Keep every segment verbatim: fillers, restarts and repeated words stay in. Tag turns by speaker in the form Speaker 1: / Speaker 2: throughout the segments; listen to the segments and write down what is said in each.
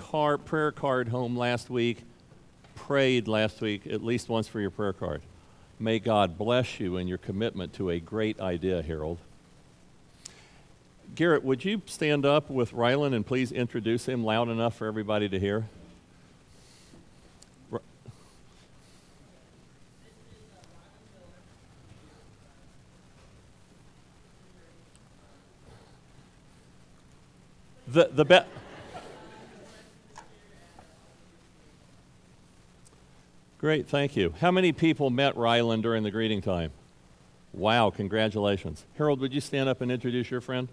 Speaker 1: card, prayer card home last week prayed last week at least once for your prayer card. May God bless you in your commitment to a great idea, Harold. Garrett, would you stand up with Rylan and please introduce him loud enough for everybody to hear? R- the the be- Great, thank you. How many people met Rylan during the greeting time? Wow, congratulations. Harold, would you stand up and introduce your friend?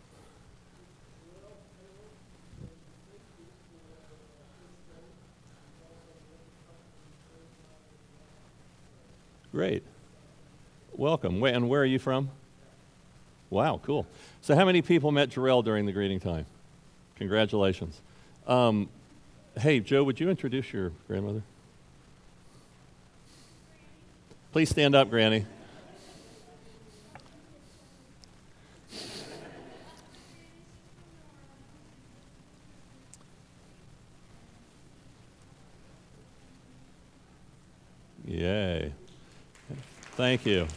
Speaker 1: Great. Welcome. Wait, and where are you from? Wow, cool. So how many people met Jarrell during the greeting time? Congratulations. Um, hey, Joe, would you introduce your grandmother? Please stand up, Granny. Yay. Thank you.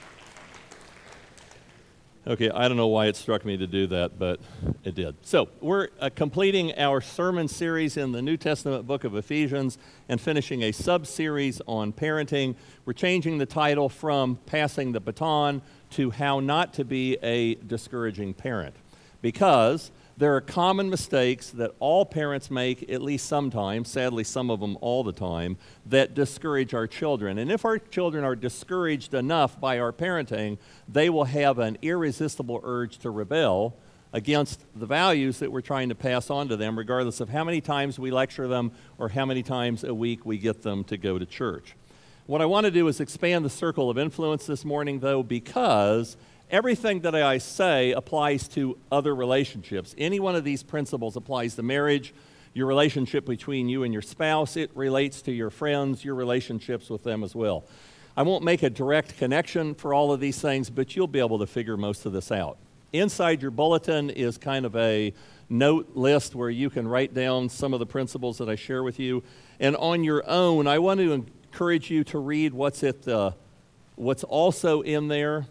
Speaker 1: Okay, I don't know why it struck me to do that, but it did. So we're uh, completing our sermon series in the New Testament book of Ephesians and finishing a sub-series on parenting. We're changing the title from Passing the Baton to How Not to Be a Discouraging Parent, because there are common mistakes that all parents make at least sometimes, sadly some of them all the time, that discourage our children. And if our children are discouraged enough by our parenting, they will have an irresistible urge to rebel against the values that we're trying to pass on to them, regardless of how many times we lecture them or how many times a week we get them to go to church. What I want to do is expand the circle of influence this morning, though, because everything that I say applies to other relationships. Any one of these principles applies to marriage, your relationship between you and your spouse. It relates to your friends, your relationships with them as well. I won't make a direct connection for all of these things, but you'll be able to figure most of this out. Inside your bulletin is kind of a note list where you can write down some of the principles that I share with you. And on your own, I want to encourage you to read what's at the, what's also in there.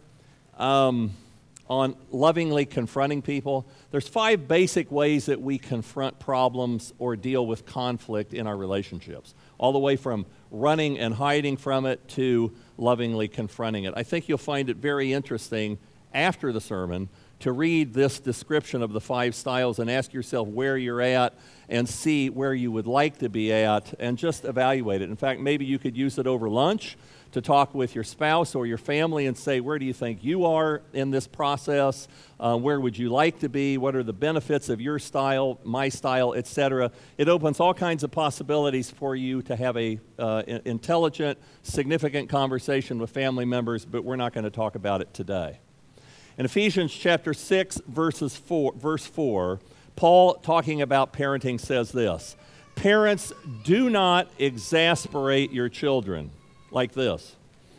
Speaker 1: Um, on lovingly confronting people. There's five basic ways that we confront problems or deal with conflict in our relationships, all the way from running and hiding from it to lovingly confronting it. I think you'll find it very interesting after the sermon to read this description of the five styles and ask yourself where you're at and see where you would like to be at and just evaluate it. In fact, maybe you could use it over lunch to talk with your spouse or your family and say, where do you think you are in this process? Uh, where would you like to be? What are the benefits of your style, my style, et cetera? It opens all kinds of possibilities for you to have a uh, intelligent, significant conversation with family members, but we're not going to talk about it today. In Ephesians chapter six, verses four, verse four, Paul, talking about parenting, says this: parents, do not exasperate your children. Like this,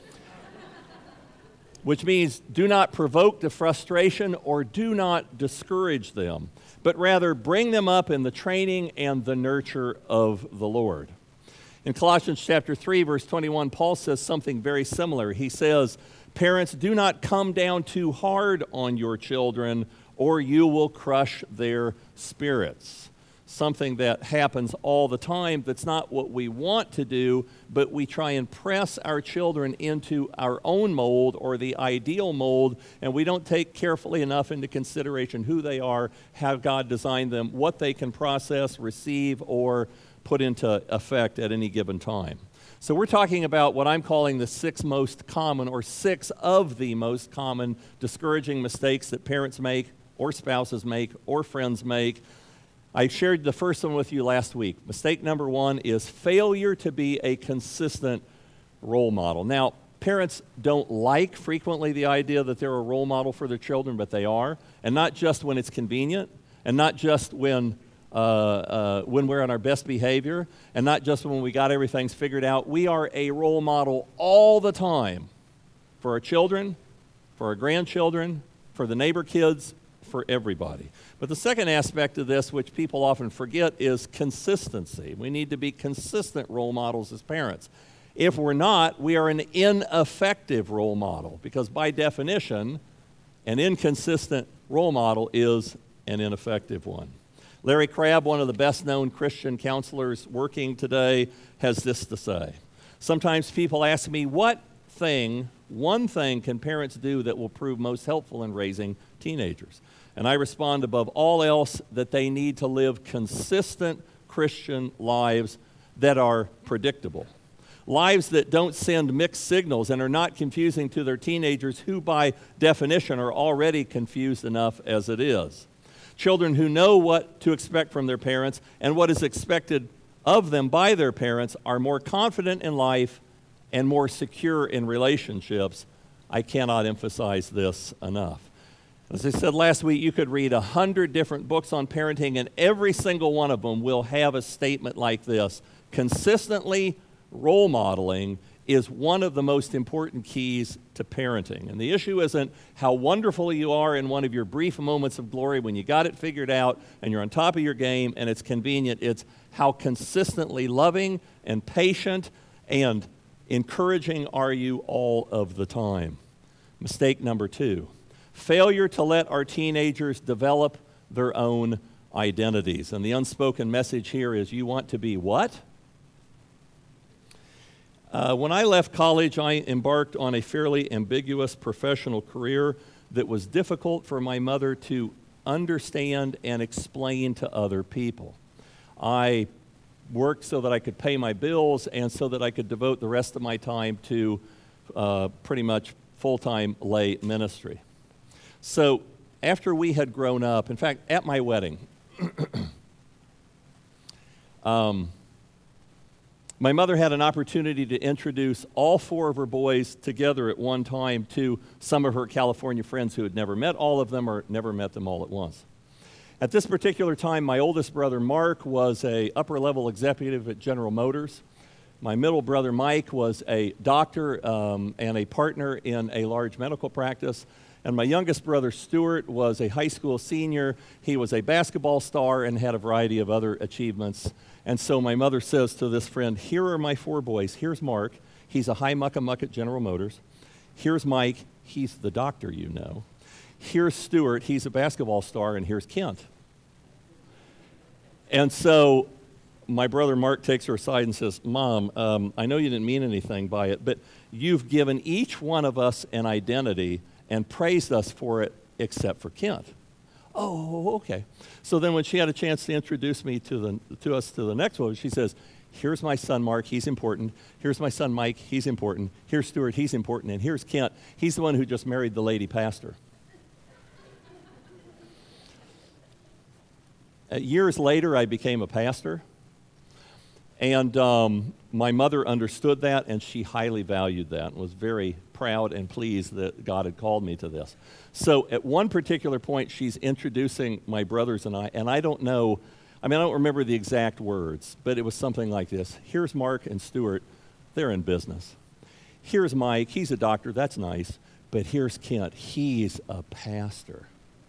Speaker 1: which means do not provoke to frustration or do not discourage them, but rather bring them up in the training and the nurture of the Lord. In Colossians chapter three, verse twenty-one, Paul says something very similar. He says, parents, do not come down too hard on your children or you will crush their spirits. Something that happens all the time that's not what we want to do, but we try and press our children into our own mold or the ideal mold, and we don't take carefully enough into consideration who they are, how God designed them, what they can process, receive, or put into effect at any given time. So we're talking about what I'm calling the six most common, or six of the most common discouraging mistakes that parents make, or spouses make, or friends make. I shared the first one with you last week. Mistake number one is failure to be a consistent role model. Now, parents don't like frequently the idea that they're a role model for their children, but they are, and not just when it's convenient, and not just when uh, uh, when we're on our best behavior, and not just when we got everything figured out. We are a role model all the time for our children, for our grandchildren, for the neighbor kids, for everybody. But the second aspect of this, which people often forget, is consistency. We need to be consistent role models as parents. If we're not, we are an ineffective role model, because by definition, an inconsistent role model is an ineffective one. Larry Crabb, one of the best-known Christian counselors working today, has this to say. Sometimes people ask me, what thing, one thing can parents do that will prove most helpful in raising teenagers? And I respond, above all else, that they need to live consistent Christian lives that are predictable. Lives that don't send mixed signals and are not confusing to their teenagers, who by definition are already confused enough as it is. Children who know what to expect from their parents and what is expected of them by their parents are more confident in life and more secure in relationships. I cannot emphasize this enough. As I said last week, you could read a hundred different books on parenting, and every single one of them will have a statement like this: consistently role modeling is one of the most important keys to parenting. And the issue isn't how wonderful you are in one of your brief moments of glory when you got it figured out and you're on top of your game and it's convenient. It's how consistently loving and patient and encouraging are you all of the time. Mistake number two, failure to let our teenagers develop their own identities. And the unspoken message here is, you want to be what? Uh, when I left college, I embarked on a fairly ambiguous professional career that was difficult for my mother to understand and explain to other people. I worked so that I could pay my bills and so that I could devote the rest of my time to uh, pretty much full-time lay ministry. So after we had grown up, in fact, at my wedding, um, my mother had an opportunity to introduce all four of her boys together at one time to some of her California friends who had never met all of them or never met them all at once. At this particular time, my oldest brother, Mark, was a upper-level executive at General Motors. My middle brother, Mike, was a doctor um, and a partner in a large medical practice. And my youngest brother, Stuart, was a high school senior. He was a basketball star and had a variety of other achievements. And so my mother says to this friend, here are my four boys. Here's Mark. He's a high muck-a-muck at General Motors. Here's Mike. He's the doctor you know. Here's Stuart. He's a basketball star. And here's Kent. And so my brother Mark takes her aside and says, Mom, um, I know you didn't mean anything by it, but you've given each one of us an identity and praised us for it except for Kent. Oh, okay. So then when she had a chance to introduce me to the to us to the next one, she says, here's my son Mark, he's important. Here's my son Mike, he's important. Here's Stuart, he's important. And here's Kent, he's the one who just married the lady pastor. Uh, years later, I became a pastor. And um, my mother understood that, and she highly valued that and was very proud and pleased that God had called me to this. So at one particular point, she's introducing my brothers and I, and I don't know, I mean, I don't remember the exact words, but it was something like this. Here's Mark and Stuart. They're in business. Here's Mike. He's a doctor. That's nice. But here's Kent. He's a pastor.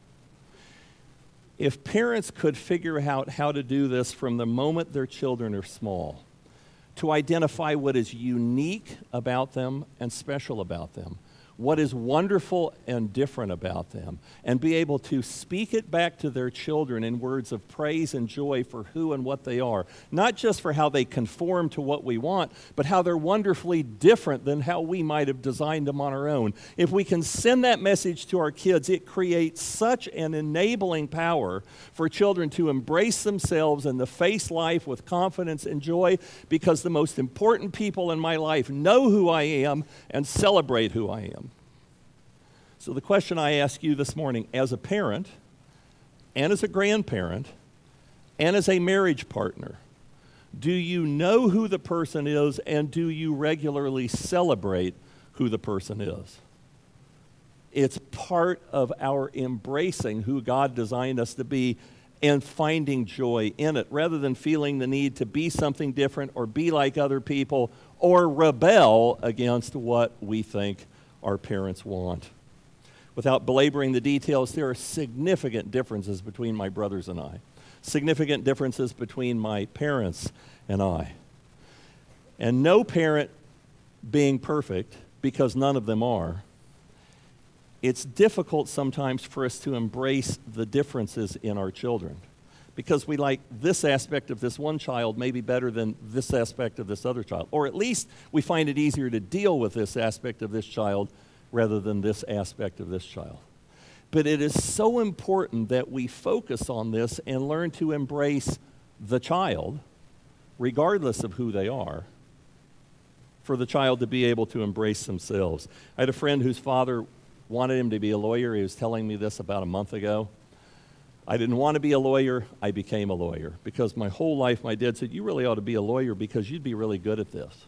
Speaker 1: If parents could figure out how to do this from the moment their children are small, to identify what is unique about them and special about them, what is wonderful and different about them, and be able to speak it back to their children in words of praise and joy for who and what they are, not just for how they conform to what we want, but how they're wonderfully different than how we might have designed them on our own. If we can send that message to our kids, it creates such an enabling power for children to embrace themselves and to face life with confidence and joy, because the most important people in my life know who I am and celebrate who I am. So the question I ask you this morning, as a parent, and as a grandparent, and as a marriage partner, do you know who the person is, and do you regularly celebrate who the person is? It's part of our embracing who God designed us to be and finding joy in it, rather than feeling the need to be something different or be like other people or rebel against what we think our parents want. Without belaboring the details, there are significant differences between my brothers and I, significant differences between my parents and I. And no parent being perfect, because none of them are, it's difficult sometimes for us to embrace the differences in our children, because we like this aspect of this one child maybe better than this aspect of this other child. Or at least we find it easier to deal with this aspect of this child rather than this aspect of this child. But it is so important that we focus on this and learn to embrace the child, regardless of who they are, for the child to be able to embrace themselves. I had a friend whose father wanted him to be a lawyer. He was telling me this about a month ago. I didn't want to be a lawyer. I became a lawyer because my whole life my dad said, you really ought to be a lawyer because you'd be really good at this.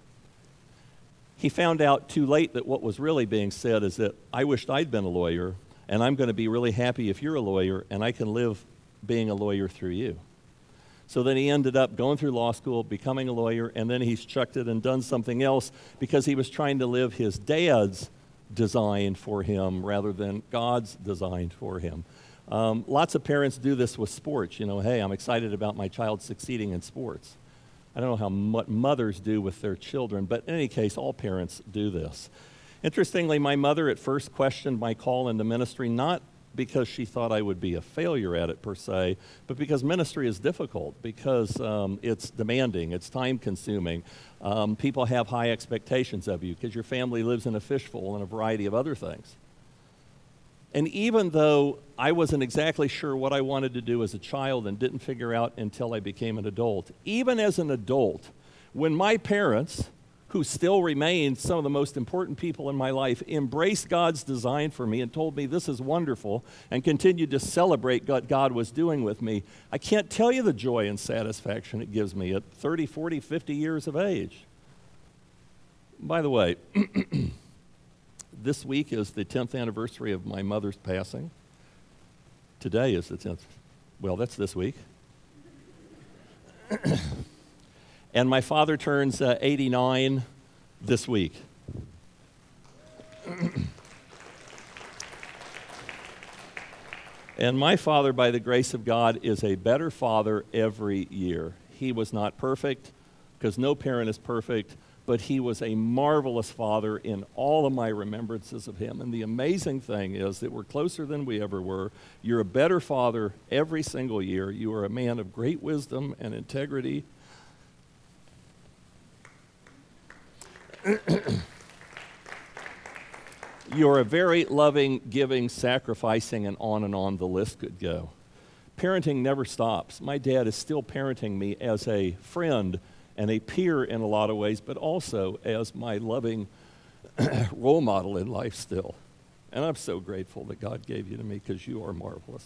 Speaker 1: He found out too late that what was really being said is that I wished I'd been a lawyer, and I'm going to be really happy if you're a lawyer, and I can live being a lawyer through you. So then he ended up going through law school, becoming a lawyer, and then he's chucked it and done something else because he was trying to live his dad's design for him rather than God's design for him. Um, lots of parents do this with sports. You know, hey, I'm excited about my child succeeding in sports. I don't know how what mothers do with their children, but in any case, all parents do this. Interestingly, my mother at first questioned my call into ministry, not because she thought I would be a failure at it per se, but because ministry is difficult, because um, it's demanding, it's time-consuming. Um, people have high expectations of you because your family lives in a fishbowl and a variety of other things. And even though I wasn't exactly sure what I wanted to do as a child and didn't figure out until I became an adult, even as an adult, when my parents, who still remain some of the most important people in my life, embraced God's design for me and told me this is wonderful and continued to celebrate what God was doing with me, I can't tell you the joy and satisfaction it gives me at thirty, forty, fifty years of age. By the way, this week is the tenth anniversary of my mother's passing. Today is the tenth. Well, that's this week. And my father turns uh, eighty-nine this week. And my father, by the grace of God, is a better father every year. He was not perfect, because no parent is perfect, but he was a marvelous father in all of my remembrances of him. And the amazing thing is that we're closer than we ever were. You're a better father every single year. You are a man of great wisdom and integrity. You're a very loving, giving, sacrificing, and on and on the list could go. Parenting never stops. My dad is still parenting me as a friend and a peer in a lot of ways, but also as my loving role model in life still. And I'm so grateful that God gave you to me because you are marvelous.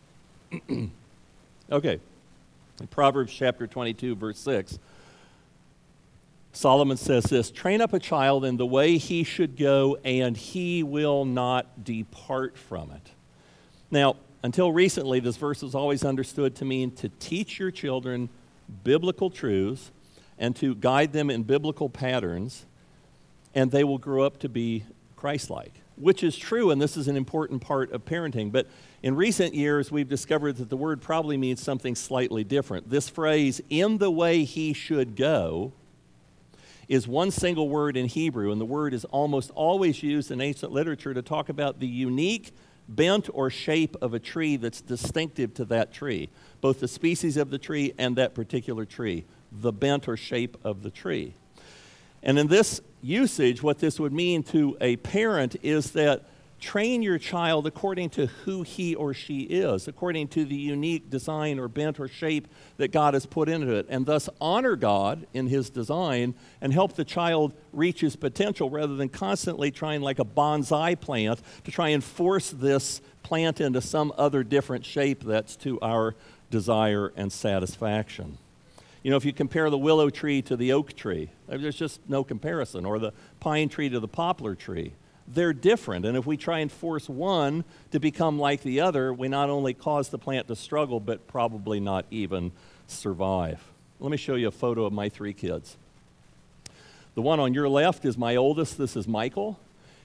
Speaker 1: Okay, in Proverbs chapter twenty-two, verse six, Solomon says this, train up a child in the way he should go, and he will not depart from it. Now, until recently, this verse was always understood to mean to teach your children biblical truths and to guide them in biblical patterns, and they will grow up to be Christ-like, which is true, and this is an important part of parenting. But in recent years, we've discovered that the word probably means something slightly different. This phrase, in the way he should go, is one single word in Hebrew, and the word is almost always used in ancient literature to talk about the unique bent or shape of a tree that's distinctive to that tree, both the species of the tree and that particular tree, the bent or shape of the tree. And in this usage, what this would mean to a parent is that train your child according to who he or she is, according to the unique design or bent or shape that God has put into it, and thus honor God in his design and help the child reach his potential rather than constantly trying like a bonsai plant to try and force this plant into some other different shape that's to our desire and satisfaction. You know, if you compare the willow tree to the oak tree, there's just no comparison, or the pine tree to the poplar tree. They're different, and if we try and force one to become like the other, we not only cause the plant to struggle, but probably not even survive. Let me show you a photo of my three kids. The one on your left is my oldest. This is Michael.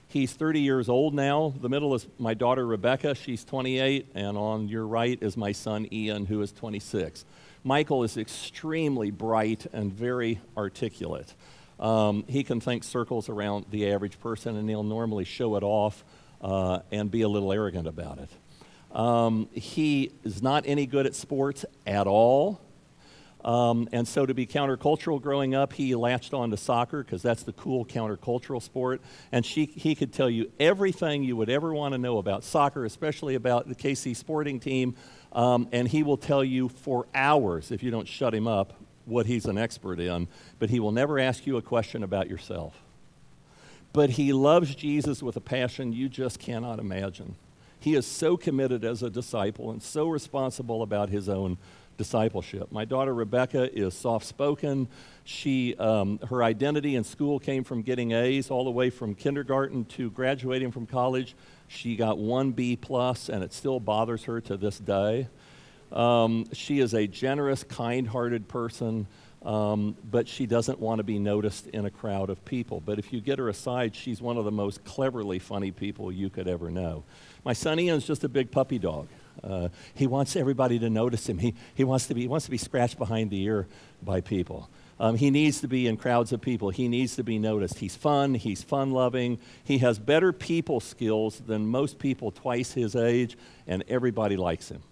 Speaker 1: He's thirty years old now. The middle is my daughter, Rebecca. She's twenty-eight. And on your right is my son, Ian, who is twenty-six. Michael is extremely bright and very articulate. Um, he can think circles around the average person, and he'll normally show it off uh, and be a little arrogant about it. Um, he is not any good at sports at all. Um, and so to be countercultural growing up, he latched on to soccer because that's the cool countercultural sport. And she, he could tell you everything you would ever want to know about soccer, especially about the K C sporting team. Um, and he will tell you for hours, if you don't shut him up, what he's an expert in. But he will never ask you a question about yourself. But he loves Jesus with a passion you just cannot imagine. He is so committed as a disciple and so responsible about his own discipleship. My daughter Rebecca is soft-spoken. She, um, her identity in school came from getting A's all the way from kindergarten to graduating from college. She got one B plus, and it still bothers her to this day. Um, she is a generous, kind-hearted person, um, but she doesn't want to be noticed in a crowd of people. But if you get her aside, she's one of the most cleverly funny people you could ever know. My son Ian's just a big puppy dog. Uh, he wants everybody to notice him. He, he, wants to be, he wants to be scratched behind the ear by people. Um, he needs to be in crowds of people. He needs to be noticed. He's fun. He's fun-loving. He has better people skills than most people twice his age, and everybody likes him.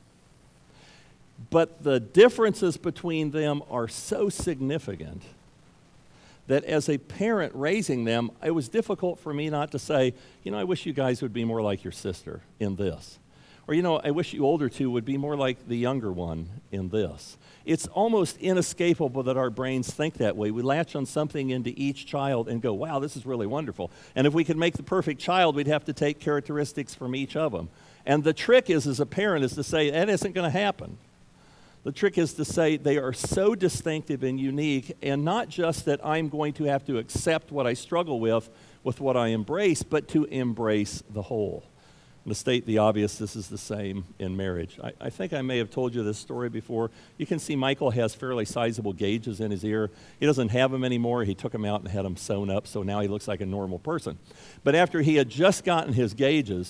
Speaker 1: But the differences between them are so significant that as a parent raising them, it was difficult for me not to say, you know, I wish you guys would be more like your sister in this. Or, you know, I wish you older two would be more like the younger one in this. It's almost inescapable that our brains think that way. We latch on something into each child and go, wow, this is really wonderful. And if we could make the perfect child, we'd have to take characteristics from each of them. And the trick is, as a parent, is to say, that isn't going to happen. The trick is to say they are so distinctive and unique, and not just that I'm going to have to accept what I struggle with, with what I embrace, but to embrace the whole. And to state the obvious, this is the same in marriage. I, I think I may have told you this story before. You can see Michael has fairly sizable gauges in his ear. He doesn't have them anymore. He took them out and had them sewn up, so now he looks like a normal person. But after he had just gotten his gauges,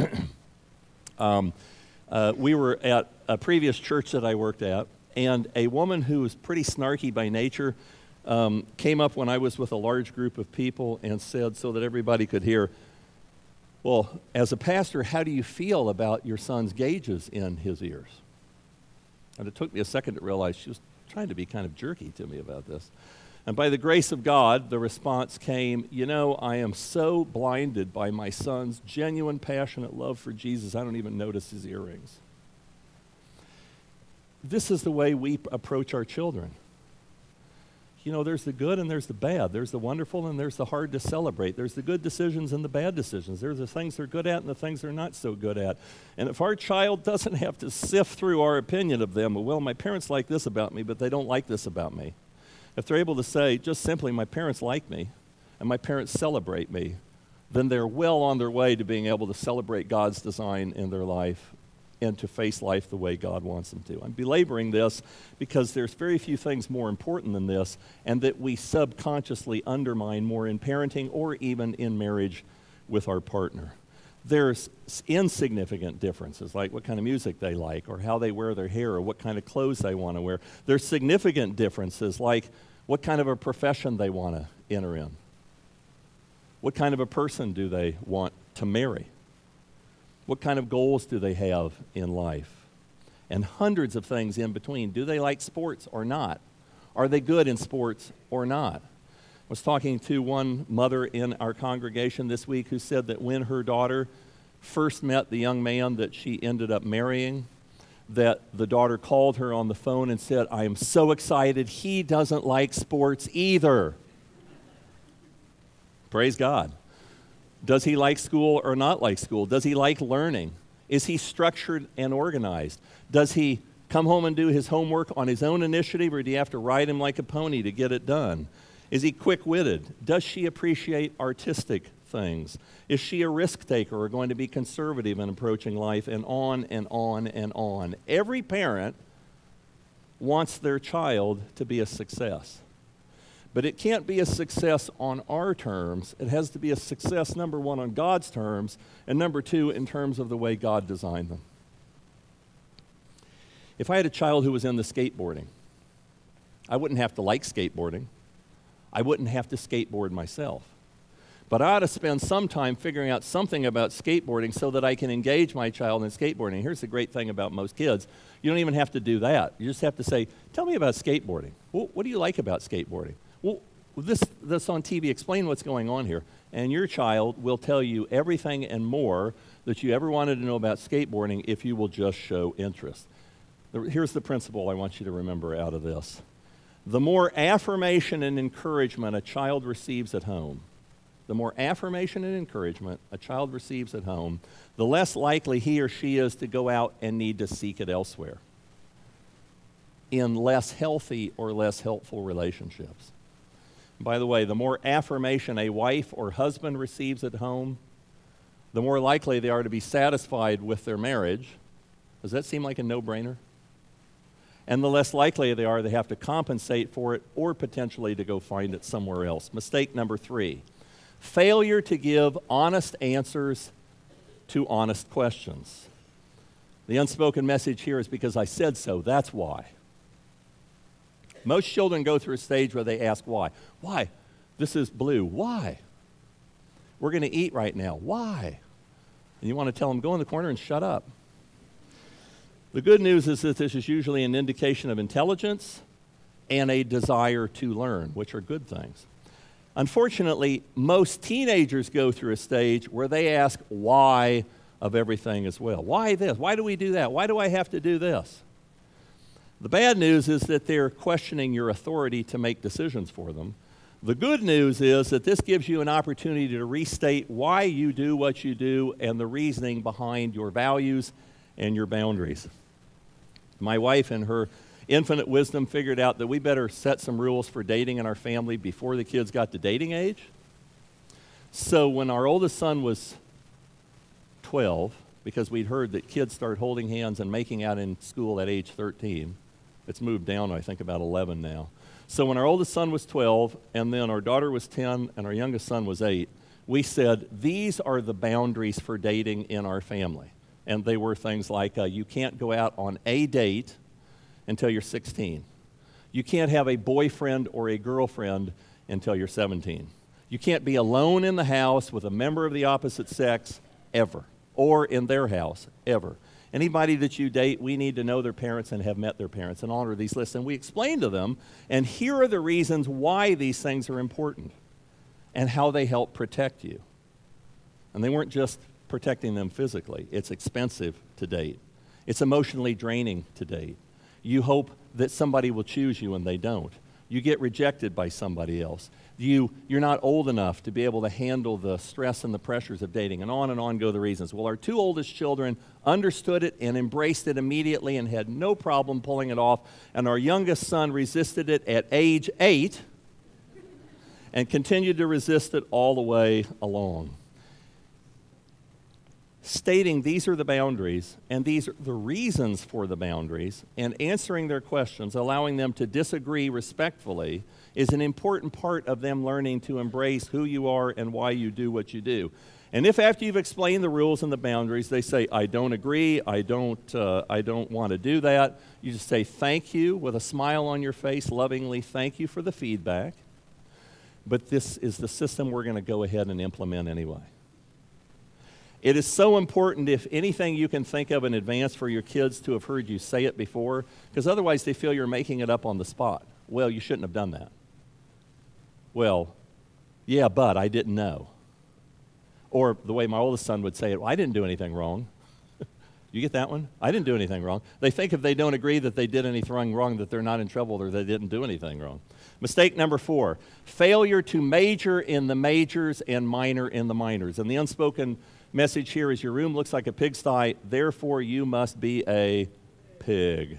Speaker 1: um, uh, we were at a previous church that I worked at, and a woman who was pretty snarky by nature um, came up when I was with a large group of people and said, so that everybody could hear, well, as a pastor, how do you feel about your son's gauges in his ears? And it took me a second to realize she was trying to be kind of jerky to me about this. And by the grace of God, the response came, you know, I am so blinded by my son's genuine, passionate love for Jesus, I don't even notice his earrings. This is the way we approach our children. You know, there's the good and there's the bad. There's the wonderful and there's the hard to celebrate. There's the good decisions and the bad decisions. There's the things they're good at and the things they're not so good at. And if our child doesn't have to sift through our opinion of them, well, my parents like this about me, but they don't like this about me. If they're able to say, just simply, my parents like me and my parents celebrate me, then they're well on their way to being able to celebrate God's design in their life and to face life the way God wants them to. I'm belaboring this because there's very few things more important than this, and that we subconsciously undermine more in parenting or even in marriage with our partner. There's insignificant differences, like what kind of music they like, or how they wear their hair, or what kind of clothes they want to wear. There's significant differences, like what kind of a profession they want to enter in. What kind of a person do they want to marry? What kind of goals do they have in life? And hundreds of things in between. Do they like sports or not? Are they good in sports or not? I was talking to one mother in our congregation this week who said that when her daughter first met the young man that she ended up marrying, that the daughter called her on the phone and said, I am so excited, he doesn't like sports either. Praise God. Does he like school or not like school? Does he like learning? Is he structured and organized? Does he come home and do his homework on his own initiative, or do you have to ride him like a pony to get it done? Is he quick-witted? Does she appreciate artistic things? Is she a risk taker or going to be conservative in approaching life? And on and on and on. Every parent wants their child to be a success. But it can't be a success on our terms. It has to be a success, number one, on God's terms, and number two, in terms of the way God designed them. If I had a child who was into skateboarding, I wouldn't have to like skateboarding. I wouldn't have to skateboard myself. But I ought to spend some time figuring out something about skateboarding so that I can engage my child in skateboarding. Here's the great thing about most kids. You don't even have to do that. You just have to say, tell me about skateboarding. Well, what do you like about skateboarding? Well, this, this on T V, explain what's going on here. And your child will tell you everything and more that you ever wanted to know about skateboarding if you will just show interest. Here's the principle I want you to remember out of this. The more affirmation and encouragement a child receives at home, the more affirmation and encouragement a child receives at home, the less likely he or she is to go out and need to seek it elsewhere in less healthy or less helpful relationships. By the way, the more affirmation a wife or husband receives at home, the more likely they are to be satisfied with their marriage. Does that seem like a no-brainer? And the less likely they are they have to compensate for it or potentially to go find it somewhere else. Mistake number three, failure to give honest answers to honest questions. The unspoken message here is because I said so, that's why. Most children go through a stage where they ask why. Why? This is blue. Why? We're going to eat right now. Why? And you want to tell them, go in the corner and shut up. The good news is that this is usually an indication of intelligence and a desire to learn, which are good things. Unfortunately, most teenagers go through a stage where they ask why of everything as well. Why this? Why do we do that? Why do I have to do this? The bad news is that they're questioning your authority to make decisions for them. The good news is that this gives you an opportunity to restate why you do what you do and the reasoning behind your values and your boundaries. My wife, in her infinite wisdom, figured out that we better set some rules for dating in our family before the kids got to dating age. So when our oldest son was twelve, because we'd heard that kids start holding hands and making out in school at age thirteen, it's moved down, I think, about eleven now. So when our oldest son was twelve, and then our daughter was ten, and our youngest son was eight, we said, these are the boundaries for dating in our family. And they were things like, uh, you can't go out on a date until you're sixteen. You can't have a boyfriend or a girlfriend until you're seventeen. You can't be alone in the house with a member of the opposite sex ever, or in their house ever. Anybody that you date, we need to know their parents and have met their parents and honor these lists. And we explain to them, and here are the reasons why these things are important and how they help protect you. And they weren't just protecting them physically. It's expensive to date. It's emotionally draining to date. You hope that somebody will choose you and they don't. You get rejected by somebody else. You, you're not old enough to be able to handle the stress and the pressures of dating, and on and on go the reasons. Well, our two oldest children understood it and embraced it immediately and had no problem pulling it off, and our youngest son resisted it at age eight and continued to resist it all the way along. Stating these are the boundaries and these are the reasons for the boundaries and answering their questions, allowing them to disagree respectfully, is an important part of them learning to embrace who you are and why you do what you do. And if after you've explained the rules and the boundaries, they say, I don't agree, I don't, uh, I don't want to do that, you just say thank you with a smile on your face, lovingly thank you for the feedback, but this is the system we're going to go ahead and implement anyway. It is so important, if anything you can think of in advance, for your kids to have heard you say it before, because otherwise they feel you're making it up on the spot. Well, you shouldn't have done that. Well, yeah, but I didn't know. Or the way my oldest son would say it, well, I didn't do anything wrong. You get that one? I didn't do anything wrong. They think if they don't agree that they did anything wrong, that they're not in trouble or they didn't do anything wrong. Mistake number four, failure to major in the majors and minor in the minors. And the unspoken message here is your room looks like a pigsty, therefore you must be a pig.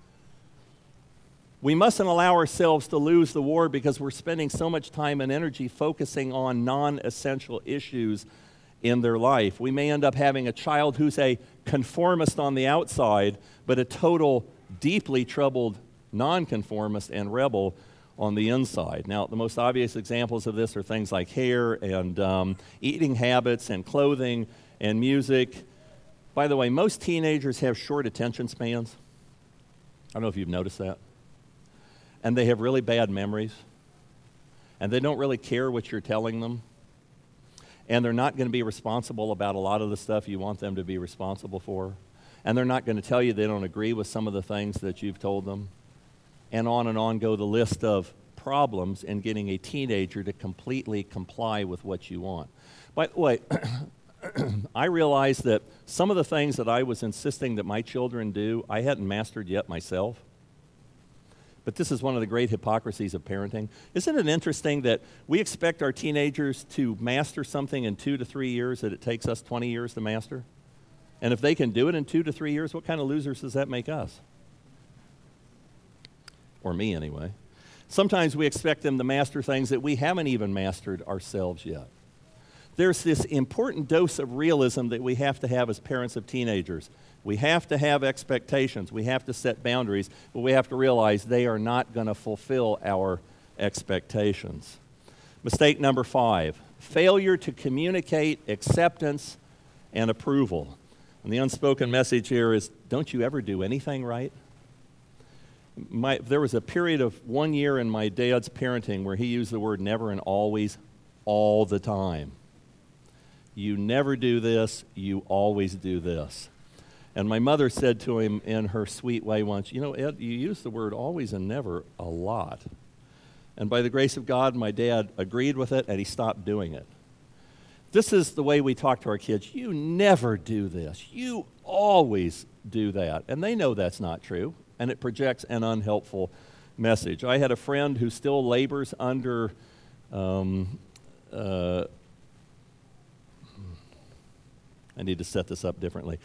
Speaker 1: We mustn't allow ourselves to lose the war because we're spending so much time and energy focusing on non-essential issues in their life. We may end up having a child who's a conformist on the outside, but a total, deeply troubled nonconformist and rebel on the inside. Now, the most obvious examples of this are things like hair and um, eating habits and clothing and music. By the way, most teenagers have short attention spans. I don't know if you've noticed that. And they have really bad memories. And they don't really care what you're telling them. And they're not going to be responsible about a lot of the stuff you want them to be responsible for. And they're not going to tell you they don't agree with some of the things that you've told them. And on and on go the list of problems in getting a teenager to completely comply with what you want. By the way, I realized that some of the things that I was insisting that my children do, I hadn't mastered yet myself. But this is one of the great hypocrisies of parenting. Isn't it interesting that we expect our teenagers to master something in two to three years that it takes us twenty years to master? And if they can do it in two to three years, what kind of losers does that make us? Or me, anyway. Sometimes we expect them to master things that we haven't even mastered ourselves yet. There's this important dose of realism that we have to have as parents of teenagers. We have to have expectations. We have to set boundaries, but we have to realize they are not going to fulfill our expectations. Mistake number five, failure to communicate acceptance and approval. And the unspoken message here is, don't you ever do anything right? My, there was a period of one year in my dad's parenting where he used the word never and always all the time. You never do this, you always do this. And my mother said to him in her sweet way once, you know, Ed, you use the word always and never a lot. And by the grace of God, my dad agreed with it and he stopped doing it. This is the way we talk to our kids. You never do this. You always do that. And they know that's not true, and it projects an unhelpful message. I had a friend who still labors under um, uh, I need to set this up differently.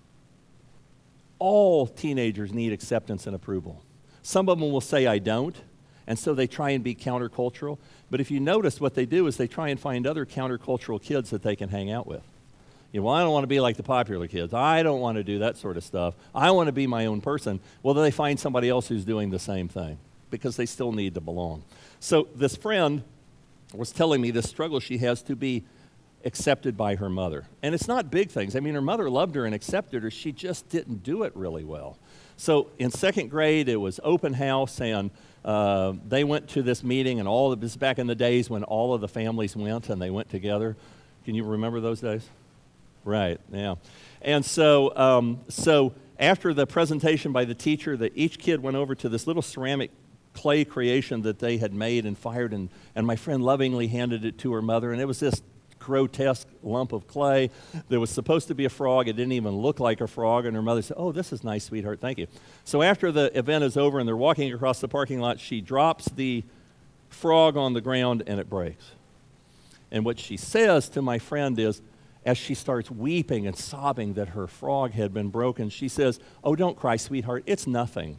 Speaker 1: All teenagers need acceptance and approval. Some of them will say, I don't, and so they try and be countercultural. But if you notice, what they do is they try and find other countercultural kids that they can hang out with. You know, well, I don't want to be like the popular kids. I don't want to do that sort of stuff. I want to be my own person. Well, then they find somebody else who's doing the same thing because they still need to belong. So this friend was telling me the struggle she has to be accepted by her mother. And it's not big things. I mean, her mother loved her and accepted her. She just didn't do it really well. So in second grade, it was open house, and uh, they went to this meeting, and all of this back in the days when all of the families went and they went together. Can you remember those days? Right, yeah. And so, um, so after the presentation by the teacher, that each kid went over to this little ceramic clay creation that they had made and fired, and, and my friend lovingly handed it to her mother, and it was this grotesque lump of clay that was supposed to be a frog. It didn't even look like a frog, and her mother said, oh, this is nice, sweetheart, thank you. So after the event is over and they're walking across the parking lot, she drops the frog on the ground and it breaks. And what she says to my friend is, as she starts weeping and sobbing that her frog had been broken, she says, oh, don't cry, sweetheart, it's nothing.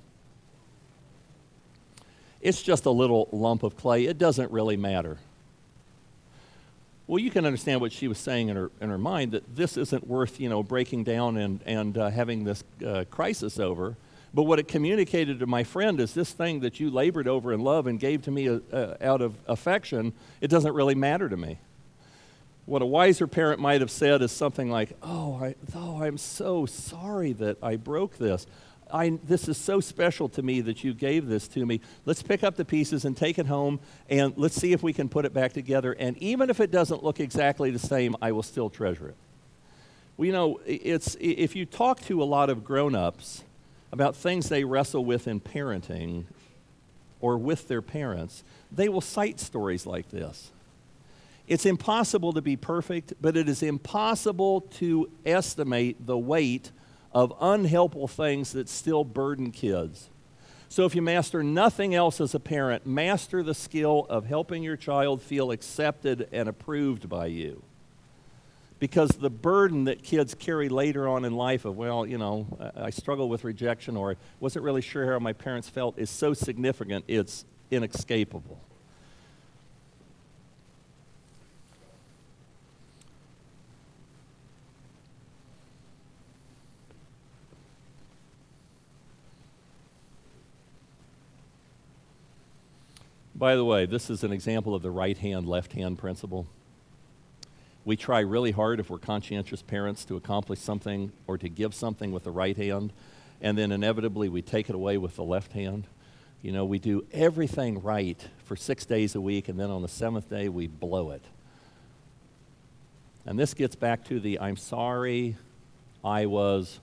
Speaker 1: It's just a little lump of clay. It doesn't really matter. Well, you can understand what she was saying in her in her mind, that this isn't worth, you know, breaking down and, and uh, having this uh, crisis over. But what it communicated to my friend is this thing that you labored over in love and gave to me uh, uh, out of affection, it doesn't really matter to me. What a wiser parent might have said is something like, oh, I, oh, I'm so sorry that I broke this. I, this is so special to me that you gave this to me. Let's pick up the pieces and take it home, and let's see if we can put it back together. And even if it doesn't look exactly the same, I will still treasure it. Well, you know, it's, if you talk to a lot of grown-ups about things they wrestle with in parenting or with their parents, they will cite stories like this. It's impossible to be perfect, but it is impossible to estimate the weight of unhelpful things that still burden kids. So if you master nothing else as a parent, master the skill of helping your child feel accepted and approved by you. Because the burden that kids carry later on in life of, well, you know, I struggle with rejection, or I wasn't really sure how my parents felt, is so significant, it's inescapable. By the way, this is an example of the right hand, left hand principle. We try really hard, if we're conscientious parents, to accomplish something or to give something with the right hand, and then inevitably we take it away with the left hand. You know, we do everything right for six days a week, and then on the seventh day we blow it. And this gets back to the I'm sorry, I was,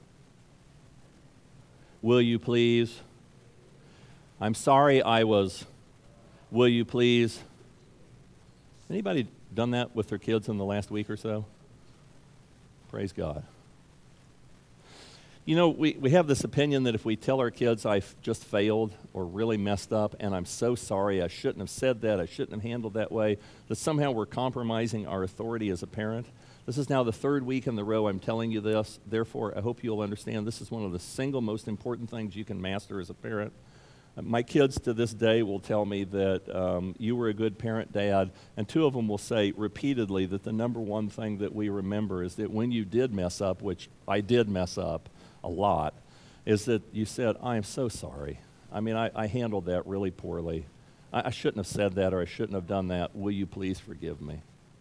Speaker 1: will you please? I'm sorry I was, will you please? Anybody done that with their kids in the last week or so? Praise God. You know, we, we have this opinion that if we tell our kids I've just failed or really messed up and I'm so sorry, I shouldn't have said that, I shouldn't have handled that way, that somehow we're compromising our authority as a parent. This is now the third week in the row I'm telling you this. Therefore, I hope you'll understand this is one of the single most important things you can master as a parent. My kids to this day will tell me that um, you were a good parent, Dad, and two of them will say repeatedly that the number one thing that we remember is that when you did mess up, which I did mess up a lot, is that you said, I am so sorry. I mean, I, I handled that really poorly. I, I shouldn't have said that or I shouldn't have done that. Will you please forgive me?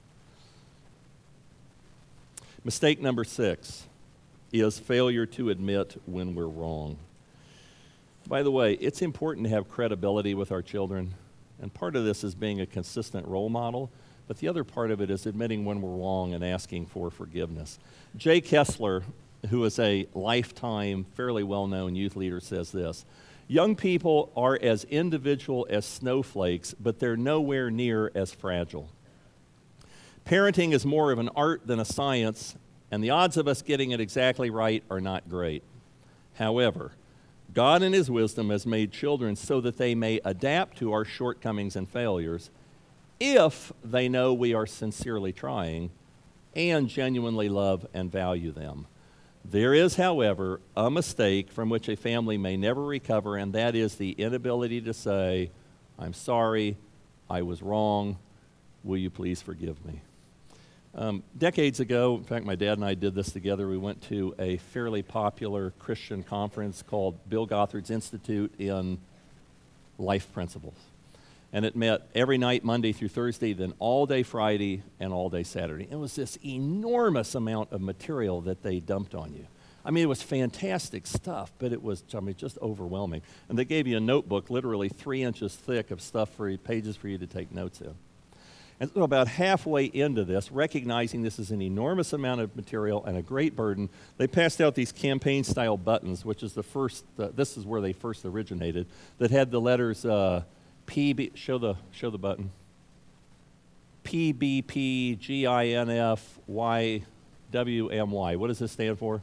Speaker 1: Mistake number six is failure to admit when we're wrong. By the way, it's important to have credibility with our children, and part of this is being a consistent role model, but the other part of it is admitting when we're wrong and asking for forgiveness. Jay Kessler, who is a lifetime, fairly well-known youth leader, says this: young people are as individual as snowflakes, but they're nowhere near as fragile. Parenting is more of an art than a science, and the odds of us getting it exactly right are not great. However, God in His wisdom has made children so that they may adapt to our shortcomings and failures if they know we are sincerely trying and genuinely love and value them. There is, however, a mistake from which a family may never recover, and that is the inability to say, I'm sorry, I was wrong, will you please forgive me? Um, decades ago, in fact, my dad and I did this together. We went to a fairly popular Christian conference called Bill Gothard's Institute in Life Principles. And it met every night, Monday through Thursday, then all day Friday and all day Saturday. It was this enormous amount of material that they dumped on you. I mean, it was fantastic stuff, but it was, I mean, just overwhelming. And they gave you a notebook literally three inches thick of stuff for pages for you to take notes in. And so about halfway into this, recognizing this is an enormous amount of material and a great burden, they passed out these campaign-style buttons, which is the first, uh, this is where they first originated, that had the letters uh, P B, show the, show the button, P B P, G I N F, Y, W M Y. What does this stand for?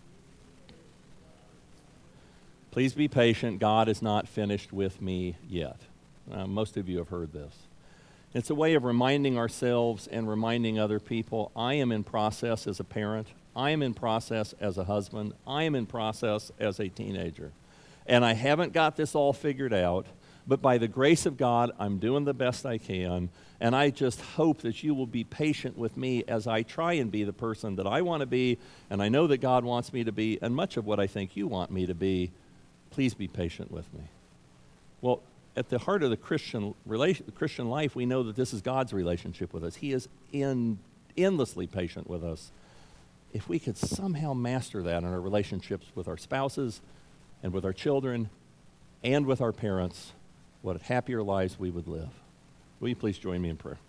Speaker 1: Please be patient. God is not finished with me yet. Uh, most of you have heard this. It's a way of reminding ourselves and reminding other people, I am in process as a parent. I am in process as a husband. I am in process as a teenager. And I haven't got this all figured out, but by the grace of God, I'm doing the best I can. And I just hope that you will be patient with me as I try and be the person that I want to be, and I know that God wants me to be, and much of what I think you want me to be. Please be patient with me. Well, at the heart of the Christian relation, Christian life, we know that this is God's relationship with us. He is in, endlessly patient with us. If we could somehow master that in our relationships with our spouses and with our children and with our parents, what happier lives we would live. Will you please join me in prayer?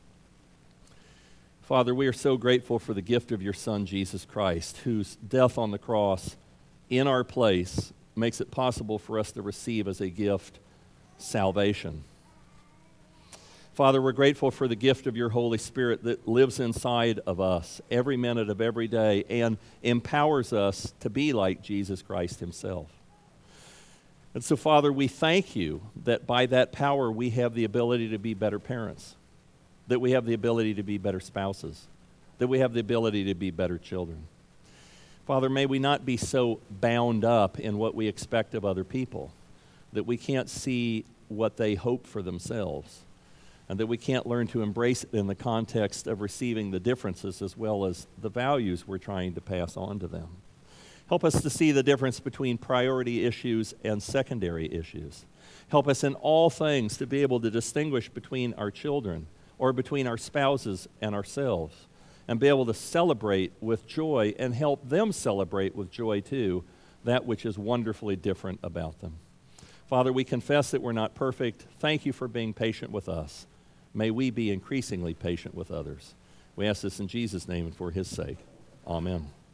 Speaker 1: Father, we are so grateful for the gift of your Son, Jesus Christ, whose death on the cross in our place makes it possible for us to receive as a gift salvation. Father, we're grateful for the gift of your Holy Spirit that lives inside of us every minute of every day and empowers us to be like Jesus Christ himself. And so, Father, we thank you that by that power we have the ability to be better parents, that we have the ability to be better spouses, that we have the ability to be better children. Father, may we not be so bound up in what we expect of other people that we can't see what they hope for themselves, and that we can't learn to embrace it in the context of receiving the differences as well as the values we're trying to pass on to them. Help us to see the difference between priority issues and secondary issues. Help us in all things to be able to distinguish between our children or between our spouses and ourselves, and be able to celebrate with joy and help them celebrate with joy too that which is wonderfully different about them. Father, we confess that we're not perfect. Thank you for being patient with us. May we be increasingly patient with others. We ask this in Jesus' name and for his sake. Amen.